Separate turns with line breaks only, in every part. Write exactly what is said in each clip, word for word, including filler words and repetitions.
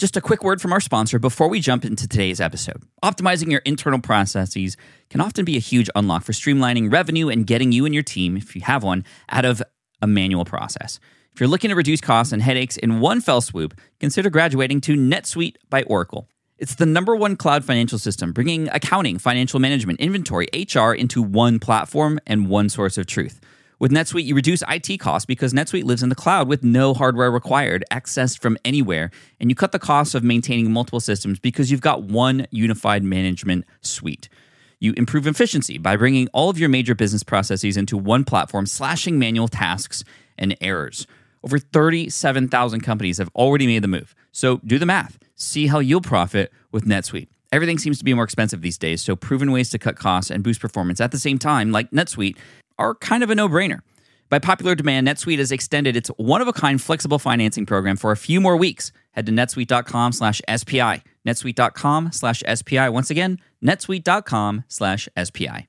Just a quick word from our sponsor before we jump into today's episode. Optimizing your internal processes can often be a huge unlock for streamlining revenue and getting you and your team, if you have one, out of a manual process. If you're looking to reduce costs and headaches in one fell swoop, consider graduating to NetSuite by Oracle. It's the number one cloud financial system, bringing accounting, financial management, inventory, H R into one platform and one source of truth. With NetSuite, you reduce I T costs because NetSuite lives in the cloud with no hardware required, accessed from anywhere, and you cut the costs of maintaining multiple systems because you've got one unified management suite. You improve efficiency by bringing all of your major business processes into one platform, slashing manual tasks and errors. Over thirty-seven thousand companies have already made the move. So do the math. See how you'll profit with NetSuite. Everything seems to be more expensive these days, so proven ways to cut costs and boost performance at the same time, like NetSuite, are kind of a no-brainer. By popular demand, NetSuite has extended its one-of-a-kind flexible financing program for a few more weeks. Head to netsuite.com slash SPI. netsuite.com slash SPI. Once again, netsuite.com slash SPI.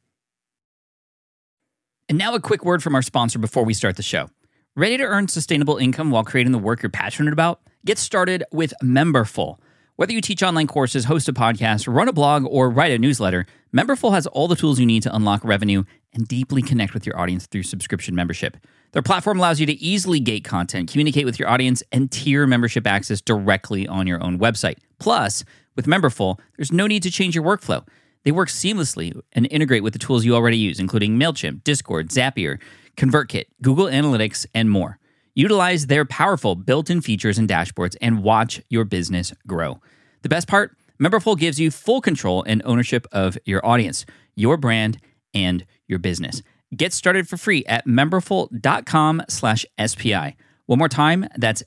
And now a quick word from our sponsor before we start the show. Ready to earn sustainable income while creating the work you're passionate about? Get started with Memberful. Whether you teach online courses, host a podcast, run a blog, or write a newsletter, Memberful has all the tools you need to unlock revenue and deeply connect with your audience through subscription membership. Their platform allows you to easily gate content, communicate with your audience, and tier membership access directly on your own website. Plus, with Memberful, there's no need to change your workflow. They work seamlessly and integrate with the tools you already use, including MailChimp, Discord, Zapier, ConvertKit, Google Analytics, and more. Utilize their powerful built-in features and dashboards and watch your business grow. The best part? Memberful gives you full control and ownership of your audience, your brand, and your business. Get started for free at memberful.com slash SPI. One more time, that's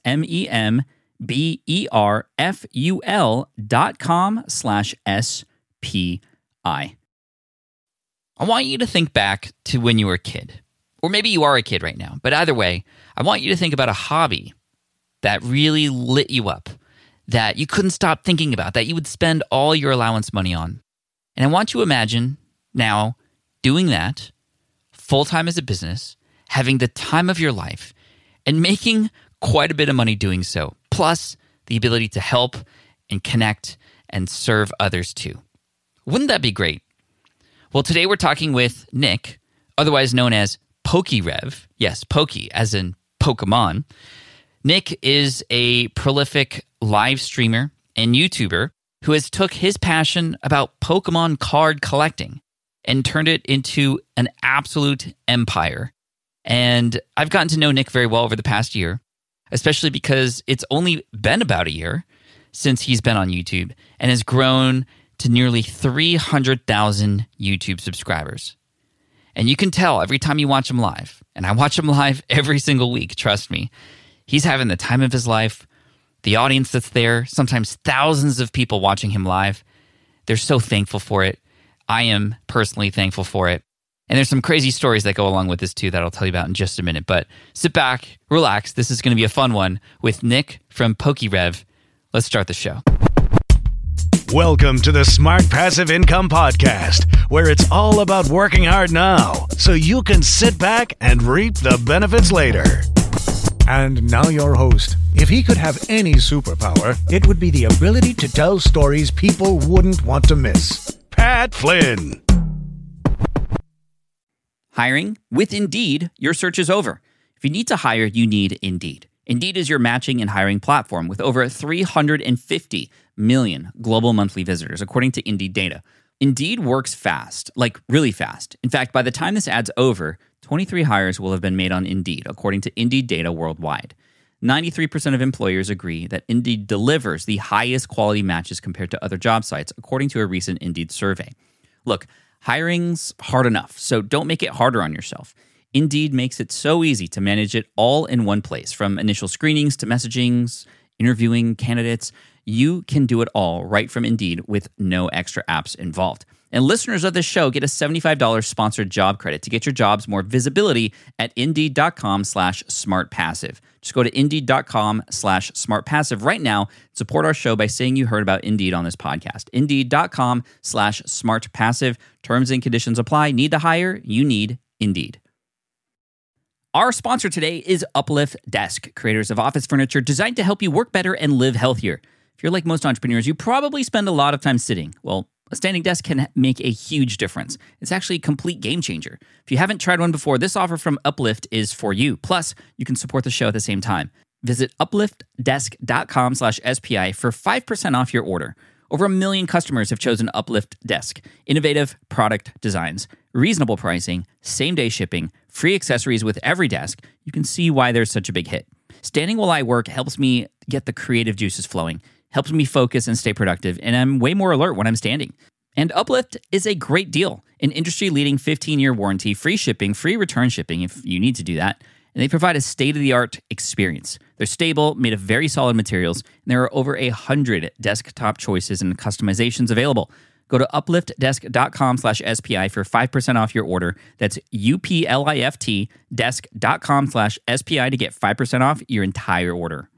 M-E-M-B-E-R-F-U-L dot com slash S-P-I. I want you to think back to when you were a kid. Or maybe you are a kid right now. But either way, I want you to think about a hobby that really lit you up, that you couldn't stop thinking about, that you would spend all your allowance money on. And I want you to imagine now doing that full-time as a business, having the time of your life, and making quite a bit of money doing so, plus the ability to help and connect and serve others too. Wouldn't that be great? Well, today we're talking with Nick, otherwise known as PokeRev. Yes, Poke, as in Pokemon. Nick is a prolific live streamer and YouTuber who has took his passion about Pokemon card collecting and turned it into an absolute empire. And I've gotten to know Nick very well over the past year, especially because it's only been about a year since he's been on YouTube and has grown to nearly three hundred thousand YouTube subscribers. And you can tell every time you watch him live, and I watch him live every single week, trust me, he's having the time of his life. The audience that's there, sometimes thousands of people watching him live, they're so thankful for it. I am personally thankful for it. And there's some crazy stories that go along with this too that I'll tell you about in just a minute. But sit back, relax. This is going to be a fun one with Nick from PokeRev. Let's start the show.
Welcome to the Smart Passive Income Podcast, where it's all about working hard now so you can sit back and reap the benefits later.
And now your host. If he could have any superpower, it would be the ability to tell stories people wouldn't want to miss.
Pat Flynn.
Hiring? With Indeed, your search is over. If you need to hire, you need Indeed. Indeed is your matching and hiring platform with over three hundred fifty million global monthly visitors, according to Indeed data. Indeed works fast, like really fast. In fact, by the time this ad's over, twenty-three hires will have been made on Indeed, according to Indeed data worldwide. ninety-three percent of employers agree that Indeed delivers the highest quality matches compared to other job sites, according to a recent Indeed survey. Look, hiring's hard enough, so don't make it harder on yourself. Indeed makes it so easy to manage it all in one place, from initial screenings to messagings, interviewing candidates. You can do it all right from Indeed with no extra apps involved. And listeners of this show get a seventy-five dollars sponsored job credit to get your jobs more visibility at Indeed.com slash smartpassive. Just go to Indeed.com slash smartpassive right now. Support our show by saying you heard about Indeed on this podcast. Indeed.com slash smartpassive. Terms and conditions apply. Need to hire? You need Indeed. Our sponsor today is Uplift Desk, creators of office furniture designed to help you work better and live healthier. If you're like most entrepreneurs, you probably spend a lot of time sitting. Well, a standing desk can make a huge difference. It's actually a complete game changer. If you haven't tried one before, this offer from Uplift is for you. Plus, you can support the show at the same time. Visit upliftdesk.com slash SPI for five percent off your order. Over a million customers have chosen Uplift Desk. Innovative product designs, reasonable pricing, same-day shipping, free accessories with every desk. You can see why there's such a big hit. Standing while I work helps me get the creative juices flowing, helps me focus and stay productive, and I'm way more alert when I'm standing. And Uplift is a great deal. An industry-leading fifteen-year warranty, free shipping, free return shipping if you need to do that. And they provide a state-of-the-art experience. They're stable, made of very solid materials, and there are over a hundred desktop choices and customizations available. Go to upliftdesk.com slash SPI for five percent off your order. That's U-P-L-I-F-T desk.com slash SPI to get five percent off your entire order.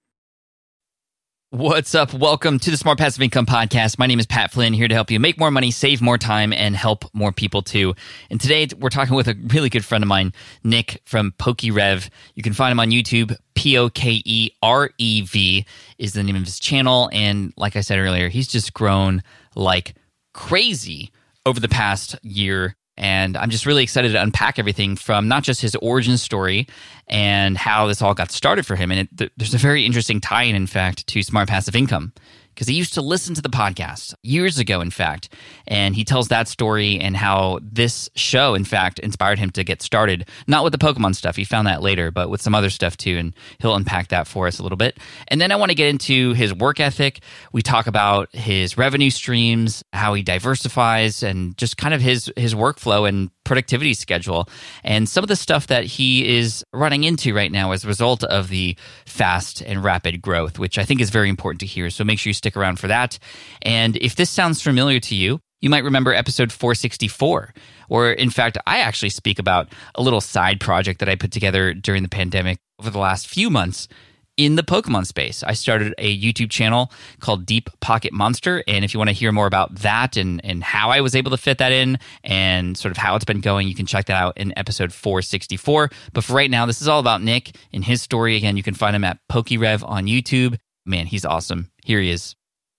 What's up? Welcome to the Smart Passive Income Podcast. My name is Pat Flynn, here to help you make more money, save more time, and help more people too. And today we're talking with a really good friend of mine, Nick from PokeRev. You can find him on YouTube. P O K E R E V is the name of his channel. And like I said earlier, he's just grown like crazy over the past year. And I'm just really excited to unpack everything from not just his origin story and how this all got started for him. And it, th- there's a very interesting tie-in, in fact, to Smart Passive Income, because he used to listen to the podcast years ago, in fact. And he tells that story and how this show, in fact, inspired him to get started, not with the Pokemon stuff. He found that later, but with some other stuff too. And he'll unpack that for us a little bit. And then I want to get into his work ethic. We talk about his revenue streams, how he diversifies, and just kind of his, his workflow and productivity schedule, and some of the stuff that he is running into right now as a result of the fast and rapid growth, which I think is very important to hear. So make sure you stick around for that. And if this sounds familiar to you, you might remember episode four sixty-four, where in fact, I actually speak about a little side project that I put together during the pandemic over the last few months in the Pokemon space. I started a YouTube channel called Deep Pocket Monster. And if you want to hear more about that and, and how I was able to fit that in and sort of how it's been going, you can check that out in episode four sixty-four. But for right now, this is all about Nick and his story. Again, you can find him at PokeRev on YouTube. Man, he's awesome. Here he is.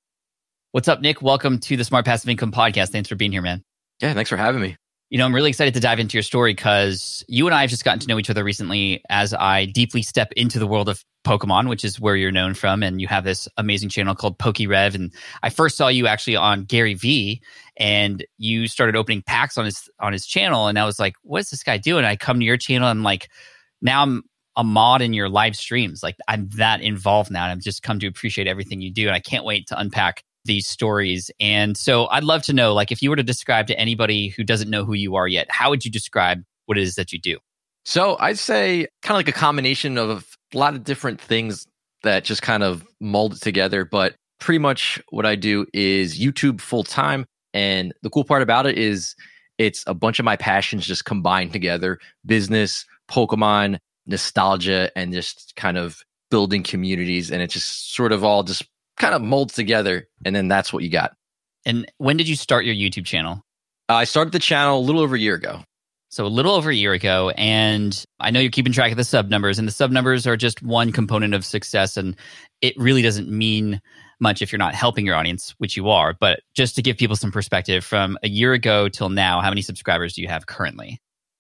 What's up, Nick? Welcome to the Smart Passive Income Podcast. Thanks for being here, man.
Yeah, thanks for having me.
You know, I'm really excited to dive into your story because you and I have just gotten to know each other recently as I deeply step into the world of Pokemon, which is where you're known from. And you have this amazing channel called PokeRev. And I first saw you actually on Gary Vee, and you started opening packs on his on his channel. And I was like, what's this guy doing? I come to your channel and I'm like, now I'm a mod in your live streams. Like, I'm that involved now. And I've just come to appreciate everything you do. And I can't wait to unpack these stories. And so I'd love to know, like, if you were to describe to anybody who doesn't know who you are yet, how would you describe what it is that you do?
So I'd say kind of like a combination of a lot of different things that just kind of molded together. But pretty much what I do is YouTube full time. And the cool part about it is it's a bunch of my passions just combined together: business, Pokemon, nostalgia, and just kind of building communities. And it just sort of all just kind of molds together, and then that's what you got.
And when did you start your YouTube channel?
Uh, I started the channel a little over a year ago.
So a little over a year ago, and I know you're keeping track of the sub numbers, and the sub numbers are just one component of success, and it really doesn't mean much if you're not helping your audience, which you are. But just to give people some perspective, from a year ago till now, how many subscribers do you have currently?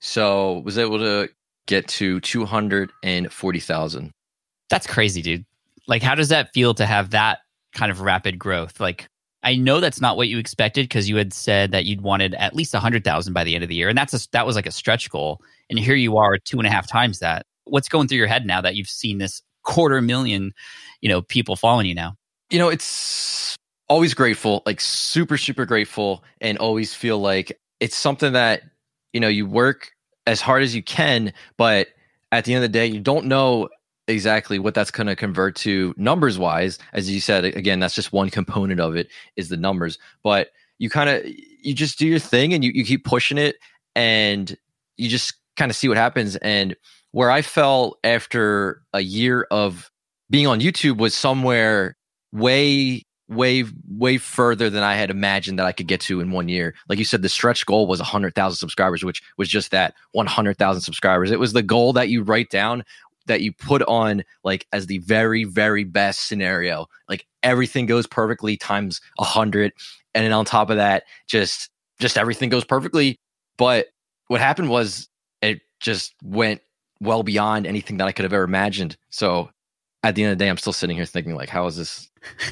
So was able to get to two hundred forty thousand.
That's crazy, dude. Like, how does that feel to have that kind of rapid growth? Like, I know that's not what you expected, because you had said that you'd wanted at least one hundred thousand by the end of the year. And that's a, that was like a stretch goal. And here you are, two and a half times that. What's going through your head now that you've seen this quarter million, you know, people following you now?
You know, it's always grateful, like super, super grateful, and always feel like it's something that, you know, you work as hard as you can, but at the end of the day, you don't know exactly what that's going to convert to numbers wise. As you said, again, that's just one component of it, is the numbers. But you kind of, you just do your thing, and you, you keep pushing it, and you just kind of see what happens. And where I fell after a year of being on YouTube was somewhere way, way, way further than I had imagined that I could get to in one year. Like you said, the stretch goal was one hundred thousand subscribers, which was just that, one hundred thousand subscribers. It was the goal that you write down that you put on like as the very, very best scenario. Like everything goes perfectly times a hundred. And then on top of that, just just everything goes perfectly. But what happened was it just went well beyond anything that I could have ever imagined. So at the end of the day, I'm still sitting here thinking like, how is this,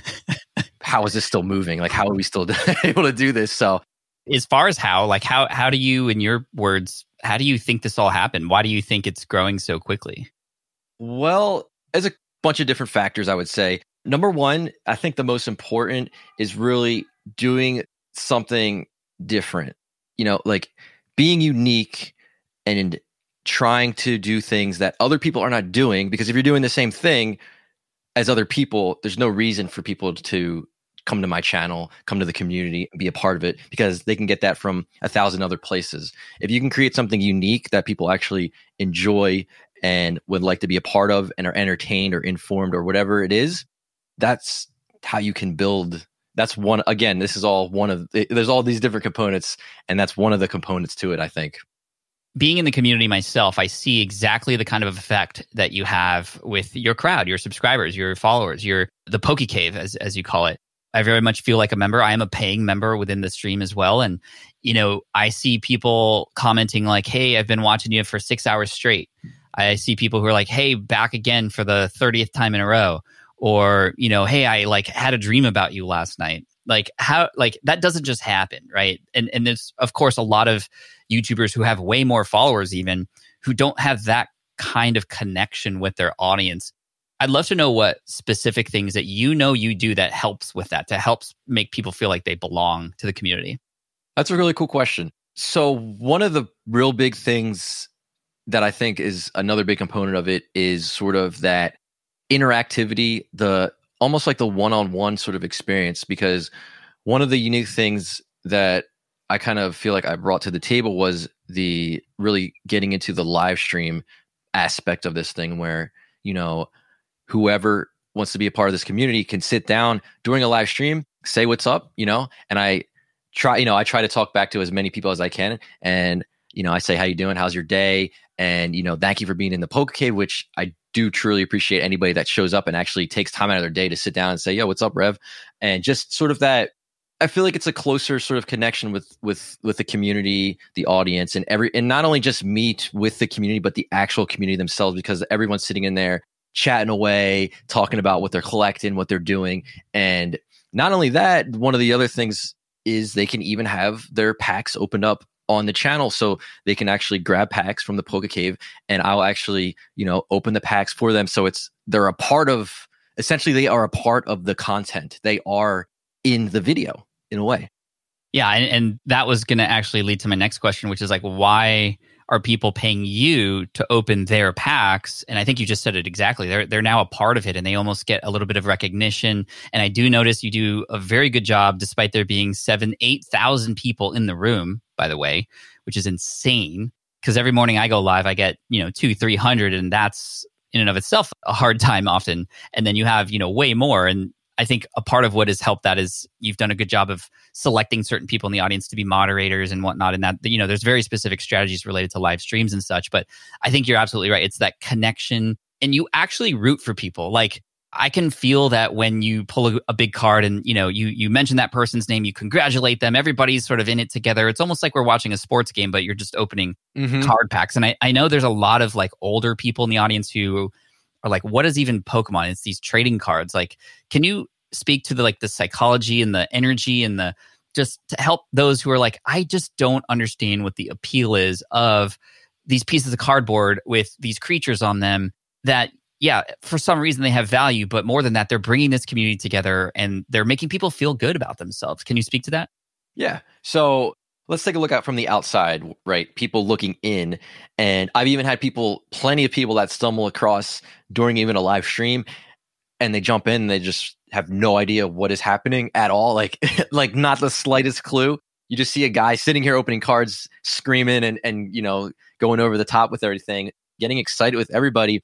how is this still moving? Like, how are we still able to do this? So
as far as how, like how, how do you, in your words, how do you think this all happened? Why do you think it's growing so quickly?
Well, there's a bunch of different factors, I would say. Number one, I think the most important is really doing something different, you know, like being unique and trying to do things that other people are not doing. Because if you're doing the same thing as other people, there's no reason for people to come to my channel, come to the community, and be a part of it, because they can get that from a thousand other places. If you can create something unique that people actually enjoy and would like to be a part of and are entertained or informed or whatever it is, that's how you can build. That's one, again, this is all one of, there's all these different components, and that's one of the components to it, I think.
Being in the community myself, I see exactly the kind of effect that you have with your crowd, your subscribers, your followers, your the Poke Cave, as as you call it. I very much feel like a member. I am a paying member within the stream as well. And, you know, I see people commenting like, hey, I've been watching you for six hours straight. I see people who are like, hey, back again for the thirtieth time in a row. Or, you know, hey, I like had a dream about you last night. Like how, like that doesn't just happen, right? And and there's, of course, a lot of YouTubers who have way more followers even who don't have that kind of connection with their audience. I'd love to know what specific things that you know you do that helps with that, to help make people feel like they belong to the community.
That's a really cool question. So one of the real big things that I think is another big component of it is sort of that interactivity, the almost like the one-on-one sort of experience. Because one of the unique things that I kind of feel like I brought to the table was the really getting into the live stream aspect of this thing, where, you know, whoever wants to be a part of this community can sit down during a live stream, say what's up, you know, and I try, you know, I try to talk back to as many people as I can. And, you know, I say, how you doing? How's your day? And, you know, thank you for being in the Poke Cave, which I do truly appreciate anybody that shows up and actually takes time out of their day to sit down and say, yo, what's up, Rev? And just sort of that, I feel like it's a closer sort of connection with with with the community, the audience, and every and not only just meet with the community, but the actual community themselves, because everyone's sitting in there chatting away, talking about what they're collecting, what they're doing. And not only that, one of the other things is they can even have their packs opened up on the channel, so they can actually grab packs from the Poke Cave, and I'll actually, you know, open the packs for them. So it's, they're a part of, essentially they are a part of the content. They are in the video in a way.
Yeah. And, and that was going to actually lead to my next question, which is like, why are people paying you to open their packs? And I think you just said it exactly. They're they're now a part of it, and they almost get a little bit of recognition. And I do notice you do a very good job, despite there being seven, eight thousand people in the room, by the way, which is insane. Because every morning I go live, I get, you know, two, three hundred, and that's in and of itself a hard time often. And then you have, you know, way more. And I think a part of what has helped that is you've done a good job of selecting certain people in the audience to be moderators and whatnot. And that, you know, there's very specific strategies related to live streams and such. But I think you're absolutely right. It's that connection, and you actually root for people. Like, I can feel that when you pull a, a big card and, you know, you you mention that person's name, you congratulate them. Everybody's sort of in it together. It's almost like we're watching a sports game, but you're just opening mm-hmm. card packs. And I, I know there's a lot of like older people in the audience who are like, what is even Pokemon? It's these trading cards. Like, can you speak to the like the psychology and the energy and the, just to help those who are like, I just don't understand what the appeal is of these pieces of cardboard with these creatures on them that, yeah, for some reason they have value, but more than that, they're bringing this community together and they're making people feel good about themselves. Can you speak to that?
Yeah. So let's take a look out from the outside, right? People looking in. And I've even had people, plenty of people that stumble across during even a live stream, and they jump in and they just have no idea what is happening at all. Like, like not the slightest clue. You just see a guy sitting here opening cards, screaming and, and, you know, going over the top with everything, getting excited with everybody.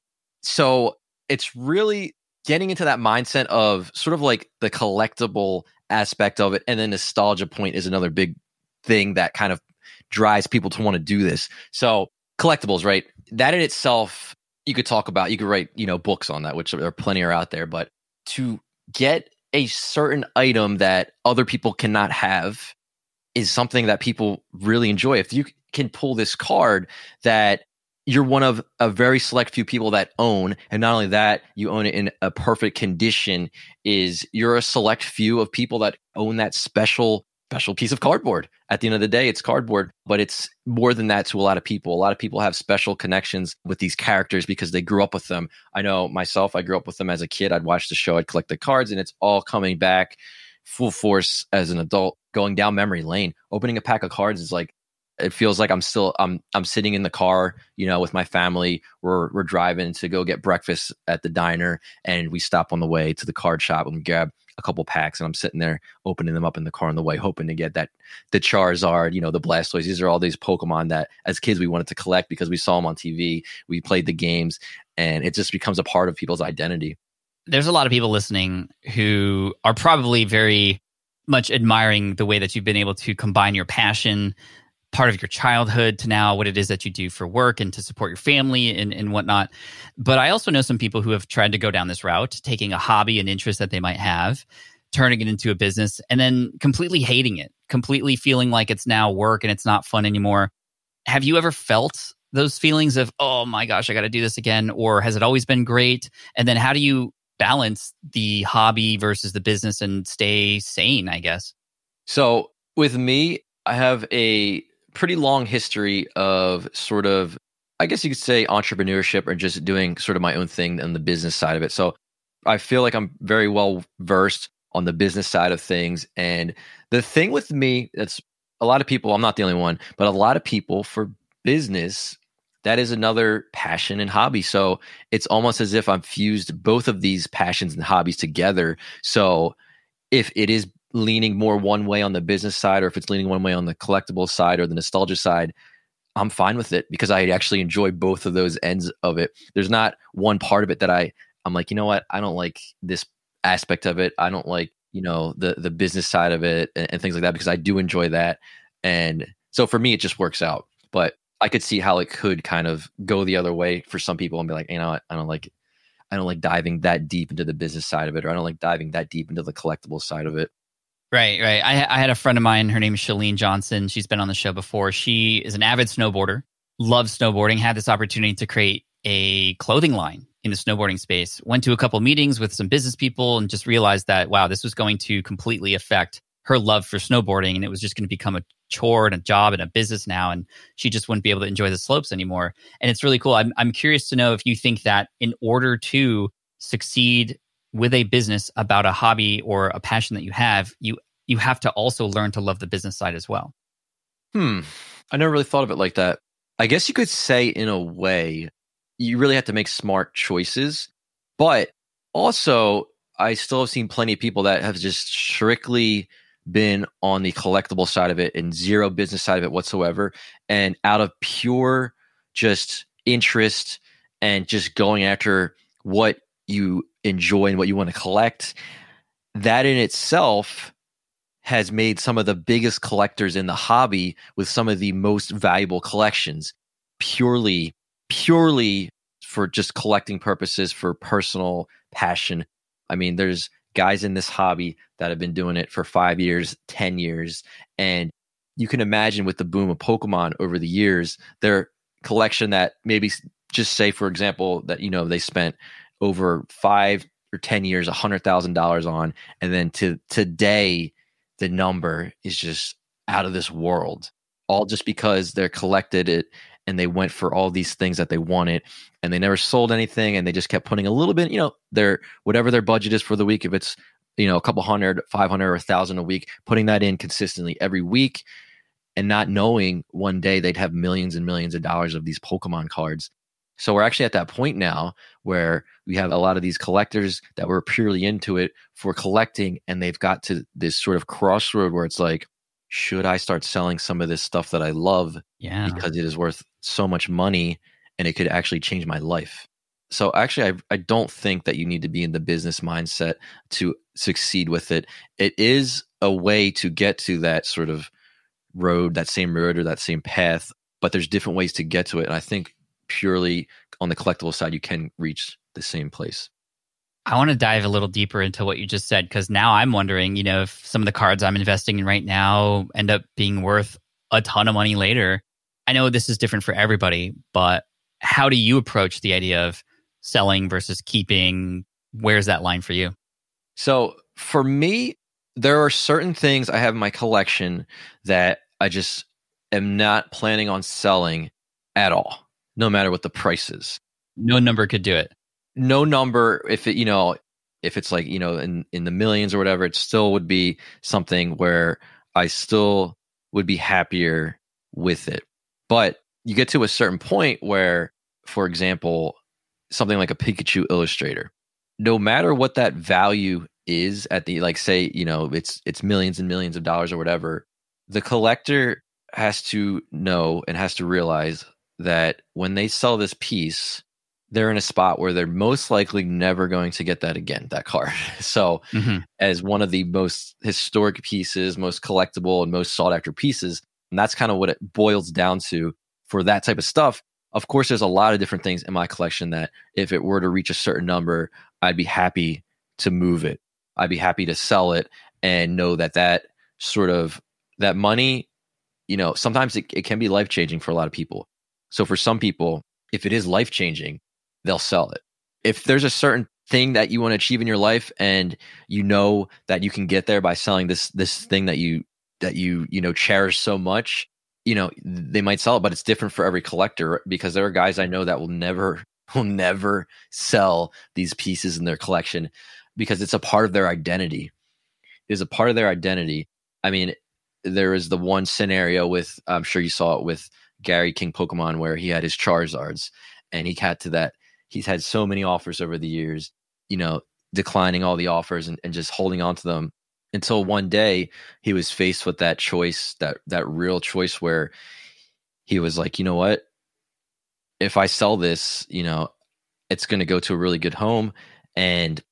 So it's really getting into that mindset of sort of like the collectible aspect of it. And then nostalgia point is another big thing that kind of drives people to want to do this. So collectibles, right? That in itself, you could talk about, you could write, you know, books on that, which there are plenty are out there. But to get a certain item that other people cannot have is something that people really enjoy. If you can pull this card that you're one of a very select few people that own, and not only that, you own it in a perfect condition, is you're a select few of people that own that special special piece of cardboard. At the end of the day, it's cardboard, but it's more than that to a lot of people. A lot of people have special connections with these characters because they grew up with them. I know myself, I grew up with them as a kid. I'd watch the show, I'd collect the cards, and it's all coming back full force as an adult, going down memory lane. Opening a pack of cards is like, it feels like I'm still, I'm I'm sitting in the car, you know, with my family. We're we're driving to go get breakfast at the diner, and we stop on the way to the card shop and we grab a couple packs, and I'm sitting there opening them up in the car on the way, hoping to get that, the Charizard, you know, the Blastoise. These are all these Pokemon that as kids we wanted to collect because we saw them on T V. We played the games, and it just becomes a part of people's identity.
There's a lot of people listening who are probably very much admiring the way that you've been able to combine your passion, part of your childhood, to now what it is that you do for work and to support your family and, and whatnot. But I also know some people who have tried to go down this route, taking a hobby and interest that they might have, turning it into a business, and then completely hating it, completely feeling like it's now work and it's not fun anymore. Have you ever felt those feelings of, oh my gosh, I got to do this again? Or has it always been great? And then how do you balance the hobby versus the business and stay sane, I guess?
So with me, I have a pretty long history of sort of, I guess you could say, entrepreneurship or just doing sort of my own thing on the business side of it. So I feel like I'm very well versed on the business side of things. And the thing with me, that's a lot of people, I'm not the only one, but a lot of people for business, that is another passion and hobby. So it's almost as if I've fused both of these passions and hobbies together. So if it is leaning more one way on the business side, or if it's leaning one way on the collectible side or the nostalgia side, I'm fine with it because I actually enjoy both of those ends of it. There's not one part of it that I, I'm like, you know what? I don't like this aspect of it. I don't like, you know, the, the business side of it and, and things like that, because I do enjoy that. And so for me, it just works out. But I could see how it could kind of go the other way for some people and be like, you know what? I don't like it. I don't like diving that deep into the business side of it, or I don't like diving that deep into the collectible side of it.
Right, right. I, I had a friend of mine, her name is Shalene Johnson. She's been on the show before. She is an avid snowboarder, loves snowboarding, had this opportunity to create a clothing line in the snowboarding space. Went to a couple meetings with some business people and just realized that, wow, this was going to completely affect her love for snowboarding. And it was just going to become a chore and a job and a business now. And she just wouldn't be able to enjoy the slopes anymore. And it's really cool. I'm, I'm curious to know if you think that in order to succeed with a business about a hobby or a passion that you have, you you have to also learn to love the business side as well.
Hmm. I never really thought of it like that. I guess you could say, in a way, you really have to make smart choices. But also, I still have seen plenty of people that have just strictly been on the collectible side of it and zero business side of it whatsoever. And out of pure just interest and just going after what you enjoy and what you want to collect, that in itself has made some of the biggest collectors in the hobby with some of the most valuable collections purely, purely for just collecting purposes, for personal passion. I mean, there's guys in this hobby that have been doing it for five years, ten years. And you can imagine with the boom of Pokemon over the years, their collection that maybe just say, for example, that, you know, they spent over five or ten years, one hundred thousand dollars on. And then to today, the number is just out of this world, all just because they're collected it and they went for all these things that they wanted and they never sold anything. And they just kept putting a little bit, you know, their, whatever their budget is for the week. If it's, you know, a couple hundred, five hundred or a thousand a week, putting that in consistently every week and not knowing one day they'd have millions and millions of dollars of these Pokemon cards. So we're actually at that point now where we have a lot of these collectors that were purely into it for collecting, and they've got to this sort of crossroad where it's like, should I start selling some of this stuff that I love
yeah.
because it is worth so much money and it could actually change my life? So actually, I, I don't think that you need to be in the business mindset to succeed with it. It is a way to get to that sort of road, that same road or that same path, but there's different ways to get to it. And I think purely on the collectible side, you can reach the same place.
I want to dive a little deeper into what you just said, because now I'm wondering, you know, if some of the cards I'm investing in right now end up being worth a ton of money later. I know this is different for everybody, but how do you approach the idea of selling versus keeping? Where's that line for you?
So for me, there are certain things I have in my collection that I just am not planning on selling at all, no matter what the price is.
No number could do it.
No number, if it, you know, if it's like, you know, in, in the millions or whatever, it still would be something where I still would be happier with it. But you get to a certain point where, for example, something like a Pikachu Illustrator, no matter what that value is at the, like, say, you know, it's it's millions and millions of dollars or whatever, the collector has to know and has to realize that when they sell this piece, they're in a spot where they're most likely never going to get that again, that card. So mm-hmm. as one of the most historic pieces, most collectible and most sought after pieces, and that's kind of what it boils down to for that type of stuff. Of course, there's a lot of different things in my collection that if it were to reach a certain number, I'd be happy to move it. I'd be happy to sell it and know that that sort of, that money, you know, sometimes it, it can be life-changing for a lot of people. So for some people, if it is life-changing, they'll sell it. If there's a certain thing that you want to achieve in your life and you know that you can get there by selling this this thing that you that you you know cherish so much, you know, they might sell it, but it's different for every collector, because there are guys I know that will never will never sell these pieces in their collection because it's a part of their identity. It is a part of their identity. I mean, there is the one scenario with, I'm sure you saw it with Gary King Pokemon, where he had his Charizards and he had to that, he's had so many offers over the years, you know, declining all the offers and, and just holding on to them until one day he was faced with that choice, that, that real choice where he was like, you know what, if I sell this, you know, it's going to go to a really good home. And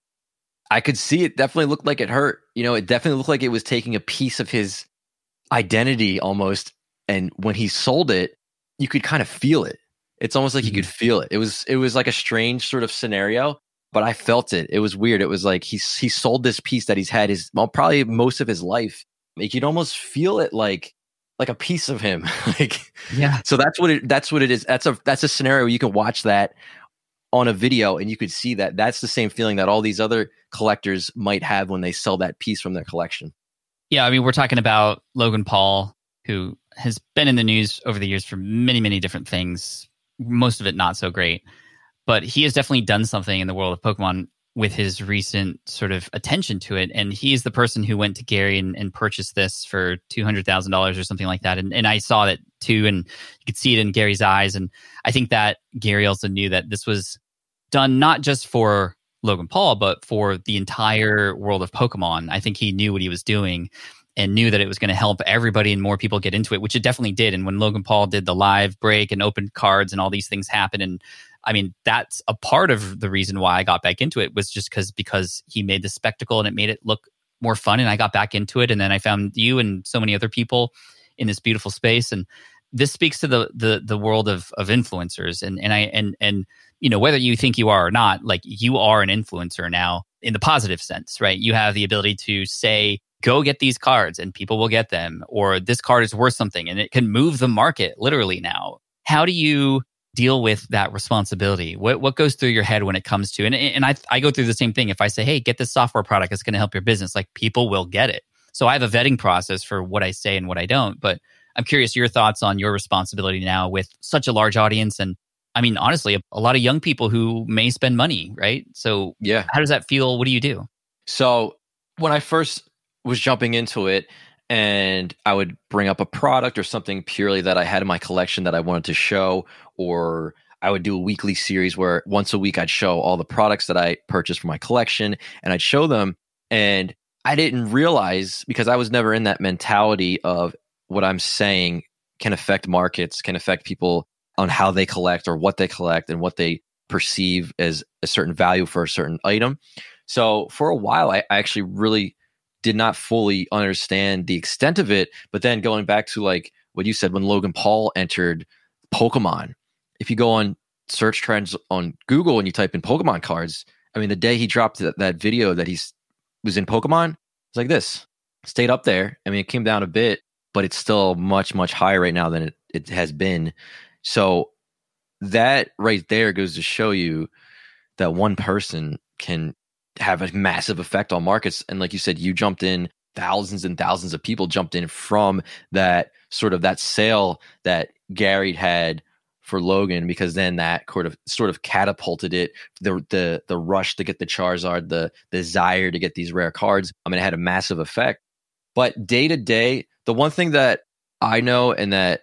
I could see it definitely looked like it hurt. You know, it definitely looked like it was taking a piece of his identity almost. And when he sold it, you could kind of feel it. It's almost like mm-hmm. you could feel it. It was, it was like a strange sort of scenario, but I felt it. It was weird. It was like he, he sold this piece that he's had his, well, probably most of his life. You could almost feel it like, like a piece of him. Like,
yeah.
So that's what it, that's what it is. That's a, that's a scenario where you can watch that on a video and you could see that that's the same feeling that all these other collectors might have when they sell that piece from their collection.
Yeah. I mean, we're talking about Logan Paul, who has been in the news over the years for many, many different things, most of it not so great. But he has definitely done something in the world of Pokemon with his recent sort of attention to it. And he's the person who went to Gary and, and purchased this for two hundred thousand dollars or something like that. And, and I saw that too, and you could see it in Gary's eyes. And I think that Gary also knew that this was done not just for Logan Paul, but for the entire world of Pokemon. I think he knew what he was doing and knew that it was going to help everybody and more people get into it, which it definitely did. And when Logan Paul did the live break and opened cards and all these things happened, and I mean, that's a part of the reason why I got back into it, was just because because he made the spectacle and it made it look more fun, and I got back into it. And then I found you and so many other people in this beautiful space. And this speaks to the the the world of of influencers. And and I and and you know, whether you think you are or not, like, you are an influencer now in the positive sense, right? You have the ability to say, go get these cards and people will get them, or this card is worth something, and it can move the market literally now. How do you deal with that responsibility? What what goes through your head when it comes to, and, and I I go through the same thing. If I say, hey, get this software product, it's going to help your business, like, people will get it. So I have a vetting process for what I say and what I don't. But I'm curious your thoughts on your responsibility now with such a large audience. And I mean, honestly, a, a lot of young people who may spend money, right? So
yeah,
how does that feel? What do you do?
So when I first was jumping into it, and I would bring up a product or something purely that I had in my collection that I wanted to show, or I would do a weekly series where once a week I'd show all the products that I purchased for my collection, and I'd show them. And I didn't realize, because I was never in that mentality of what I'm saying can affect markets, can affect people on how they collect or what they collect and what they perceive as a certain value for a certain item. So for a while, I, I actually really did not fully understand the extent of it. But then going back to, like, what you said, when Logan Paul entered Pokemon, if you go on search trends on Google and you type in Pokemon cards, I mean, the day he dropped that, that video that he was in Pokemon, it's like this. Stayed up there. I mean, it came down a bit, but it's still much, much higher right now than it, it has been. So that right there goes to show you that one person can have a massive effect on markets. And like you said, you jumped in, thousands and thousands of people jumped in from that sort of that sale that Gary had for Logan, because then that sort of sort of catapulted it, the the the rush to get the Charizard, the desire to get these rare cards. I mean, it had a massive effect. But day to day, the one thing that I know and that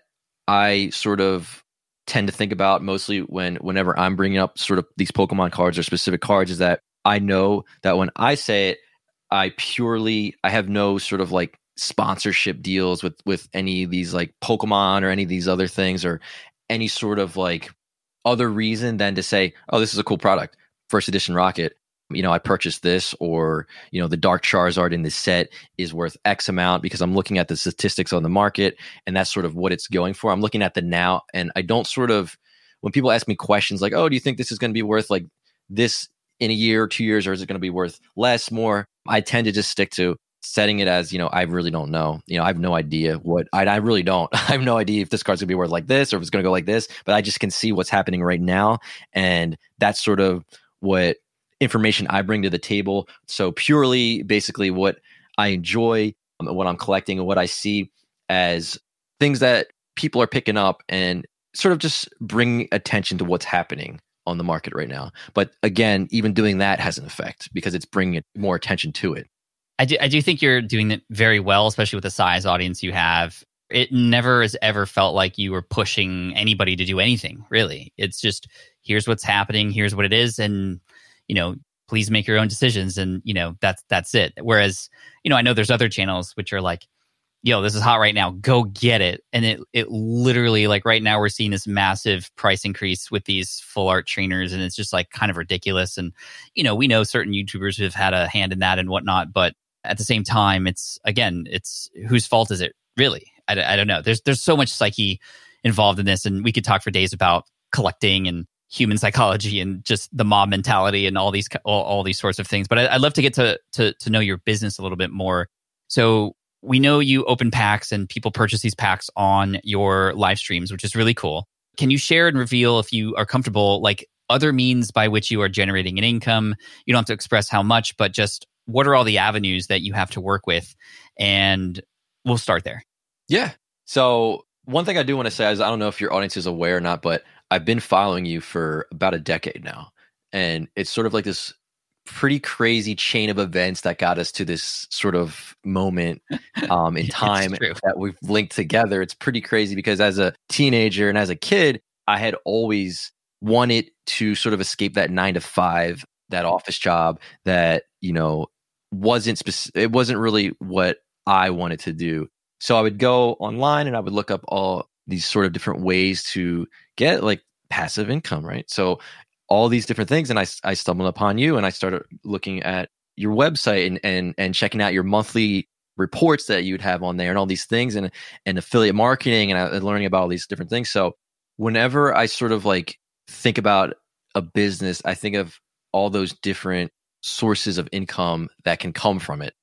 I sort of tend to think about mostly when whenever I'm bringing up sort of these Pokemon cards or specific cards is that I know that when I say it, I purely, I have no sort of like sponsorship deals with with any of these like Pokemon or any of these other things or any sort of like other reason than to say, oh, this is a cool product. First edition Rocket, you know, I purchased this, or, you know, the Dark Charizard in this set is worth X amount because I'm looking at the statistics on the market and that's sort of what it's going for. I'm looking at the now, and I don't sort of, when people ask me questions like, oh, do you think this is going to be worth like this in a year or two years, or is it going to be worth less, more? I tend to just stick to setting it as, you know, I really don't know. You know, I have no idea what, I, I really don't. I have no idea if this card's going to be worth like this or if it's going to go like this, but I just can see what's happening right now. And that's sort of what information I bring to the table. So purely, basically what I enjoy, um, what I'm collecting and what I see as things that people are picking up and sort of just bring attention to what's happening on the market right now. But again, even doing that has an effect because it's bringing more attention to it.
I do, I do think you're doing it very well, especially with the size audience you have. It never has ever felt like you were pushing anybody to do anything, really. It's just, here's what's happening, here's what it is, and, you know, please make your own decisions, and, you know, that's that's it. Whereas, you know, I know there's other channels which are like, yo, this is hot right now, go get it. And it it literally, like right now we're seeing this massive price increase with these full art trainers, and it's just like kind of ridiculous. And, you know, we know certain YouTubers who have had a hand in that and whatnot, but at the same time, it's, again, it's whose fault is it really? I, I don't know. There's there's so much psyche involved in this, and we could talk for days about collecting and human psychology and just the mob mentality and all these all, all these sorts of things. But I, I'd love to get to, to to know your business a little bit more. So we know you open packs and people purchase these packs on your live streams, which is really cool. Can you share and reveal, if you are comfortable, like other means by which you are generating an income? You don't have to express how much, but just what are all the avenues that you have to work with? And we'll start there.
Yeah. So one thing I do want to say is, I don't know if your audience is aware or not, but I've been following you for about a decade now. And it's sort of like this pretty crazy chain of events that got us to this sort of moment um, in time that we've linked together. It's pretty crazy because as a teenager and as a kid, I had always wanted to sort of escape that nine to five, that office job that, you know, wasn't specific. It wasn't really what I wanted to do. So I would go online and I would look up all these sort of different ways to get like passive income, right? So all these different things. And I, I stumbled upon you and I started looking at your website and, and, and checking out your monthly reports that you'd have on there and all these things, and, and affiliate marketing, and, and learning about all these different things. So whenever I sort of like think about a business, I think of all those different sources of income that can come from it.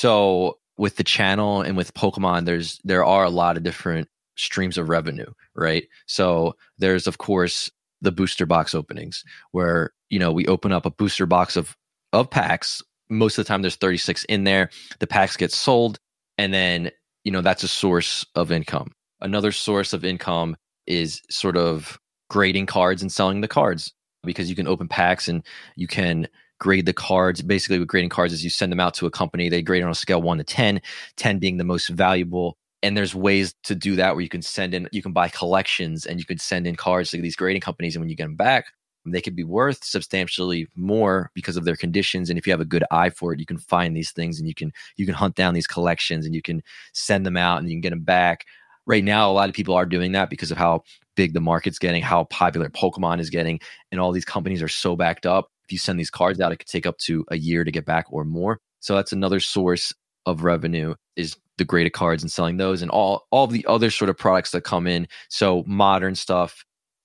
So with the channel and with Pokemon, there's there are a lot of different streams of revenue, right? So there's, of course, the booster box openings where, you know, we open up a booster box of of packs. Most of the time there's thirty-six in there. The packs get sold, and then, you know, that's a source of income. Another source of income is sort of grading cards and selling the cards, because you can open packs and you can grade the cards. Basically, with grading cards is you send them out to a company. They grade on a scale one to ten, ten being the most valuable. And there's ways to do that where you can send in, you can buy collections and you could send in cards to these grading companies. And when you get them back, they could be worth substantially more because of their conditions. And if you have a good eye for it, you can find these things and you can, you can hunt down these collections and you can send them out and you can get them back. Right now, a lot of people are doing that because of how big the market's getting, how popular Pokemon is getting, and all these companies are so backed up. If you send these cards out, it could take up to a year to get back or more. So that's another source of revenue, is the graded cards and selling those, and all all of the other sort of products that come in. So modern stuff,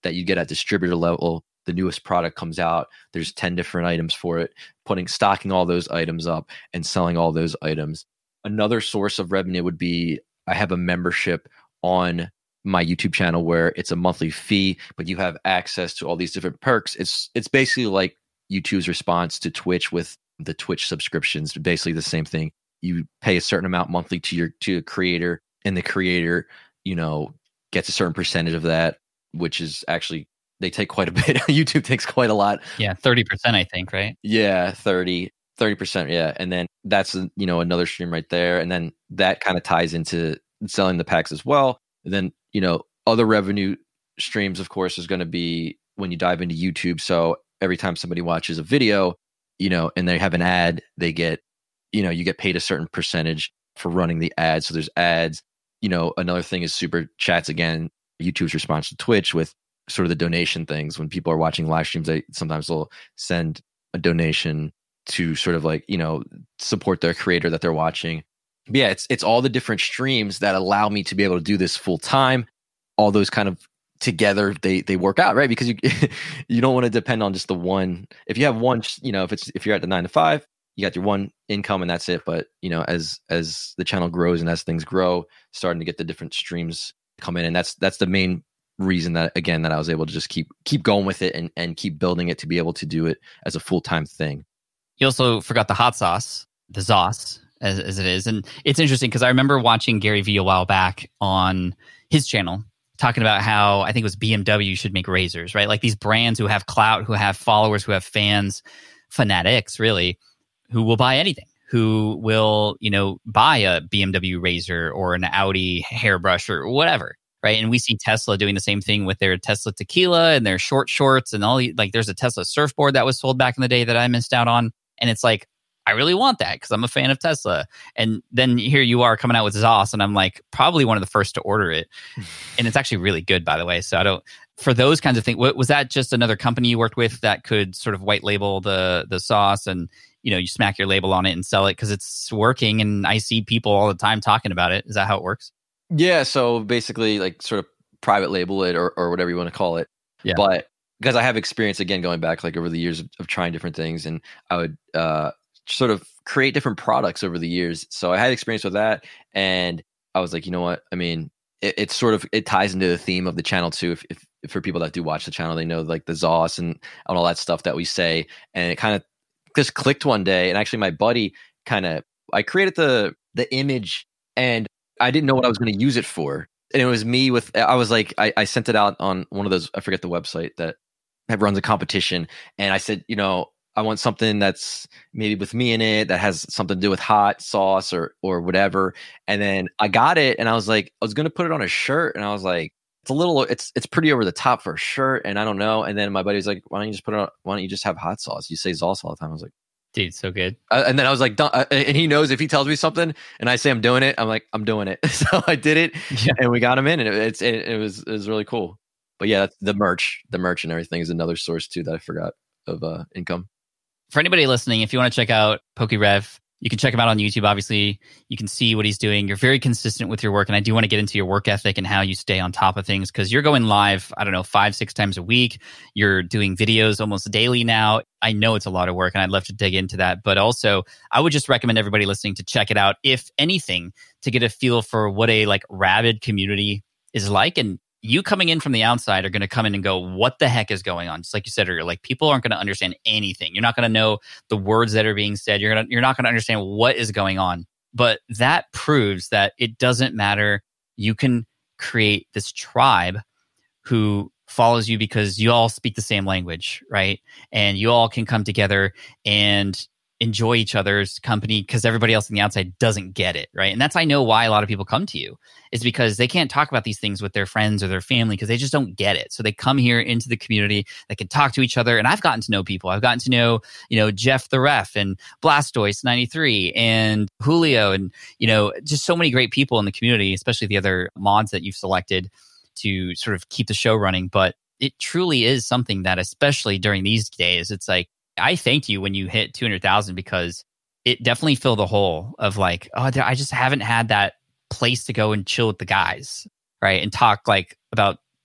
that you get at distributor level. The newest product comes out, there's ten different items for it, putting stocking all those items up and selling all those items. Another source of revenue would be I have a membership on my YouTube channel where it's a monthly fee, but you have access to all these different perks. It's it's basically like YouTube's response to Twitch with the Twitch subscriptions, basically the same thing. You pay a certain amount monthly to your to a creator, and the creator, you know, gets a certain percentage of that, which is actually they take quite a bit. YouTube takes quite a lot.
Yeah, thirty percent, I think, right?
Yeah, thirty percent. Yeah. And then that's, you know, another stream right there. And then that kind of ties into selling the packs as well. And then, you know, other revenue streams, of course, is going to be when you dive into YouTube. So every time somebody watches a video, you know, and they have an ad, they get, you know, you get paid a certain percentage for running the ad. So there's ads. You know, another thing is super chats. Again, YouTube's response to Twitch with sort of the donation things. When people are watching live streams, they sometimes will send a donation to sort of like, you know, support their creator that they're watching. But yeah, it's it's all the different streams that allow me to be able to do this full time. All those kind of together, they they work out, right? Because you you don't want to depend on just the one. If you have one, you know, if it's if you're at the nine to five, you got your one income and that's it. But you know, as as the channel grows and as things grow, starting to get the different streams come in, and that's that's the main reason that, again, that I was able to just keep keep going with it and and keep building it to be able to do it as a full-time thing.
You also forgot the hot sauce, the Zoss, as, as it is. And it's interesting because I remember watching Gary Vee a while back on his channel talking about how I think it was B M W should make razors, right? Like these brands who have clout, who have followers, who have fans, fanatics really, who will buy anything, who will, you know, buy a B M W razor or an Audi hairbrush or whatever. Right. And we see Tesla doing the same thing with their Tesla tequila and their short shorts and all the, like there's a Tesla surfboard that was sold back in the day that I missed out on. And it's like, I really want that because I'm a fan of Tesla. And then here you are coming out with Zoss, and I'm like probably one of the first to order it. And it's actually really good, by the way. So I don't, for those kinds of things, was that just another company you worked with that could sort of white label the the sauce and, you know, you smack your label on it and sell it because it's working and I see people all the time talking about it? Is that how it works?
Yeah, so basically like sort of private label it or, or whatever you want to call it.
Yeah.
But because I have experience, again, going back like over the years of, of trying different things, and I would uh, sort of create different products over the years. So I had experience with that, and I was like, you know what? I mean, it, it's sort of, it ties into the theme of the channel too. If, if, if for people that do watch the channel, they know like the Zoss and, and all that stuff that we say. And it kind of just clicked one day. And actually my buddy kind of, I created the the image and I didn't know what I was going to use it for. And it was me with, I was like, I, I sent it out on one of those, I forget the website that runs a competition. And I said, you know, I want something that's maybe with me in it that has something to do with hot sauce or or whatever. And then I got it and I was like, I was going to put it on a shirt. And I was like, it's a little, it's it's pretty over the top for a shirt. And I don't know. And then my buddy was like, why don't you just put it on, why don't you just have hot sauce? You say Zoss all the time. I was like,
dude, so good.
Uh, and then I was like, Dun-, uh, and he knows if he tells me something and I say I'm doing it, I'm like, I'm doing it. So I did it, yeah. And we got him in, and it, it's it, it was it was really cool. But yeah, that's the merch, the merch and everything is another source too that I forgot of uh, income.
For anybody listening, if you want to check out PokeRev, you can check him out on YouTube. Obviously, you can see what he's doing. You're very consistent with your work, and I do want to get into your work ethic and how you stay on top of things, because you're going live, I don't know, five, six times a week. You're doing videos almost daily now. I know it's a lot of work, and I'd love to dig into that. But also, I would just recommend everybody listening to check it out, if anything, to get a feel for what a like rabid community is like. And you coming in from the outside are going to come in and go, what the heck is going on? Just like you said earlier, like people aren't going to understand anything. You're not going to know the words that are being said. You're going to, you're not going to understand what is going on. But that proves that it doesn't matter. You can create this tribe who follows you because you all speak the same language, right? And you all can come together and enjoy each other's company because everybody else on the outside doesn't get it, right? And that's, I know, why a lot of people come to you, is because they can't talk about these things with their friends or their family because they just don't get it. So they come here into the community, they can talk to each other. And I've gotten to know people. I've gotten to know, you know, Jeff the Ref and Blastoise ninety-three and Julio and, you know, just so many great people in the community, especially the other mods that you've selected to sort of keep the show running. But it truly is something that, especially during these days, it's like, I thanked you when you hit two hundred thousand because it definitely filled the hole of like, oh, I just haven't had that place to go and chill with the guys, right? And talk like about